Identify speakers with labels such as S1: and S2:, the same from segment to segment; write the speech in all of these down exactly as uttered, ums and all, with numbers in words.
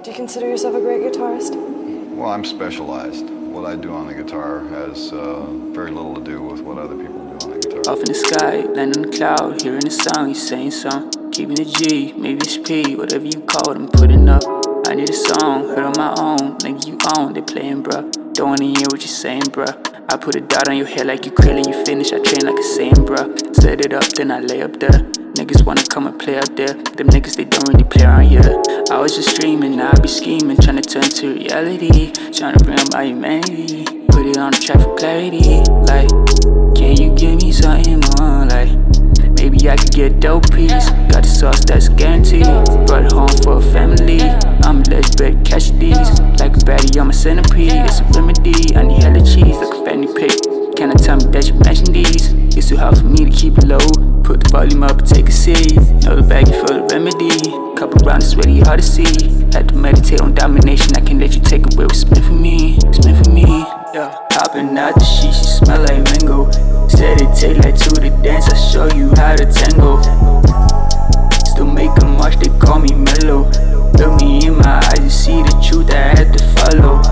S1: Do you consider yourself a great guitarist?
S2: Well, I'm specialized. What I do on the guitar has uh, very little to do with what other people do on the guitar.
S3: Off in the sky, land on the cloud, hearing the song, you saying something. Keeping the G, maybe it's P, whatever you call it, I'm putting up. I need a song, heard on my own, nigga you own, they playing bruh. Don't wanna hear what you're saying bruh. I put a dot on your head like you krill and you finish, I train like a saying bruh. Set it up, then I lay up there. Niggas wanna come and play up there. Them niggas, they don't really play around here. I was just dreaming, now I be scheming, trying to turn to reality, trying to bring up my humanity, put it on the track for clarity. Like, can you give me something more? Like, maybe I could get a dope piece. Got the sauce that's guaranteed. Brought it home for a family. I'm a legendary cash these. Like a baddie, I'm a centipede. It's a remedy. I need hella cheese like a family pick. Can I tell me that you mentioned these? It's too hard for me to keep it low. Put the volume up and take a seat. Know the baggie for the remedy. Couple rounds is really hard to see. Had to meditate on domination. I can't let you take away what's meant for me. It's meant for me. Yeah. Hopping out the sheet, she smell like mango. Said it take like two to dance. I show you how to tango. Still make a march, they call me mellow. Look me in my eyes, you see the truth that I had to follow.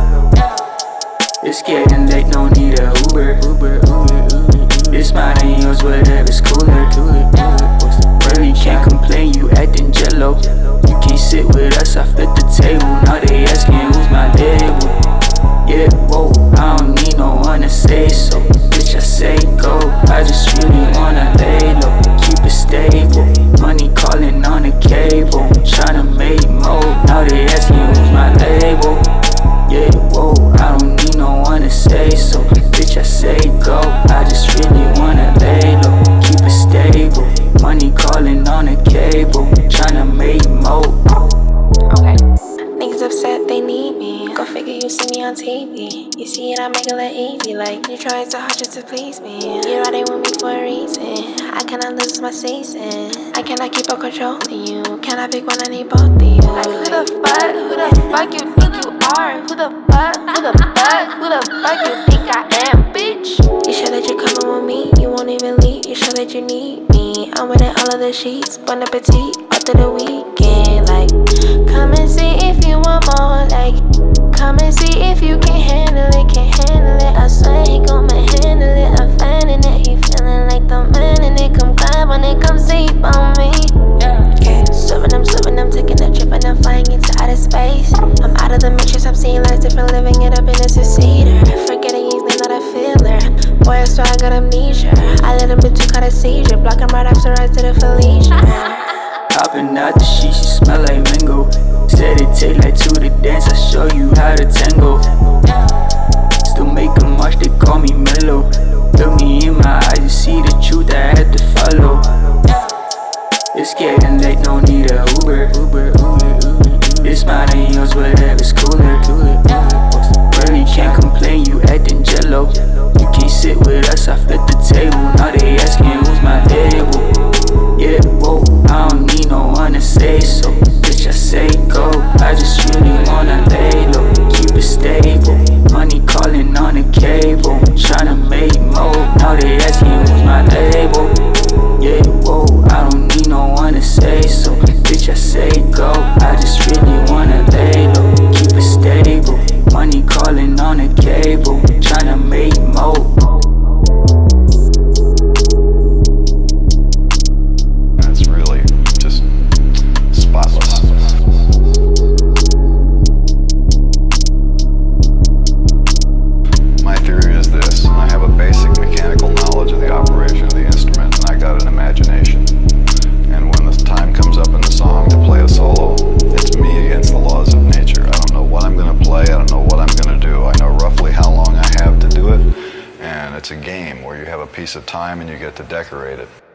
S3: It's getting late, no need a Uber. Uber, Uber, Uber. It's mine and yours, whatever's cooler. Bro, you can't complain, you acting jello. You can't sit with us, I flip the table. Now they asking who's my label. Yeah, whoa, I don't need no one to say so. Bitch, I say go, I just really wanna lay low. Keep it stable, money calling on the cable. Tryna make more, now they asking who's my label. Yeah, whoa, I don't need no one to say so. Bitch, I say go, I just really wanna lay low. Keep it stable, money calling on the cable. Tryna make more.
S4: Okay, niggas upset, they need me. Go figure, you see me on T V. You see it, I make it look easy. Like, you trying so hard just to please me. You're riding with me for a reason. I cannot lose my season. I cannot keep on controlling you. Can I pick one? I need both of you. Like, who the fuck? Who the fuck you think you are? Who the fuck? Who the fuck? Who the fuck you think I am, bitch? You sure that you're coming with me? You won't even leave. You sure that you need me? I'm winning all of the sheets. Bon appetit. After the weekend. Like, come and see if you want more. Like, come and see if you can handle it, can handle it. I swear he gon' handle it. I'm finding it, he feeling like the man in it. Come climb on it, come sleep on me. Okay, swimming, I'm swimming, I'm taking a trip and I'm flying into outer space. I'm out of the matrix, I'm seeing life different, living it up in a two-seater. Forgetting easily, not a feeler. Boy, I swear I got amnesia. I let him into caught a seizure, blocking right after I to the Felicia.
S3: Hopping out the sheet, she smell like mango. Said it take like two to dance, I show you how to tango. Still make a march, they call me mellow. Look me in my eyes, you see the truth that I had to follow. It's getting late, no need a Uber. Uber, Uber, Uber. It's mine and yours, whatever's cooler. Bro, you can't complain, you acting jello. You can't sit with us, I flip the table. Now they asking who's my label. Yeah, whoa, I don't need no one to say so. Bitch, I say go, I just really wanna lay low. Keep it stable, money calling on the cable. Tryna make more, now they asking who's my label. Yeah, whoa, I don't need no one to say so. Bitch, I say go, I just really wanna lay low. Keep it stable, money calling on the cable. Tryna make more.
S2: It's a game where you have a piece of time and you get to decorate it.